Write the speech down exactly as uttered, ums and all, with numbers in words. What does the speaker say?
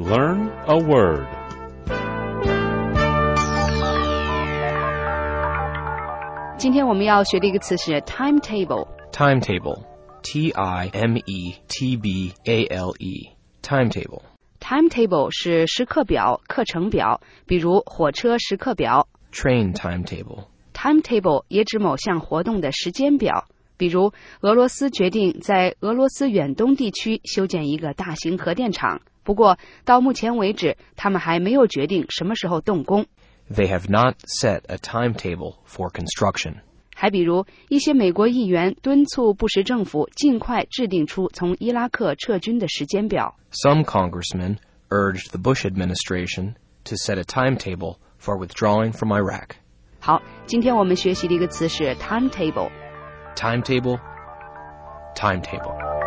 Learn a word. Today 今天我们要学的一个词是 timetable. Timetable. T I M E T B A L E. Timetable. Timetable 是时刻表、课程表，比如火车时刻表。 Train timetable. Timetable 也指某项活动的时间表，比如俄罗斯决定在俄罗斯远东地区修建一个大型核电厂，不过到目前为止，他们还没有决定什么时候动工。 They have not set a timetable for construction. 还比如一些美国议员敦促布什政府尽快制定出从伊拉克撤军的时间表。 Some congressmen urged the Bush administration to set a timetable for withdrawing from Iraq. 好，今天我们学习的一个词是 timetable. Timetable. Timetable.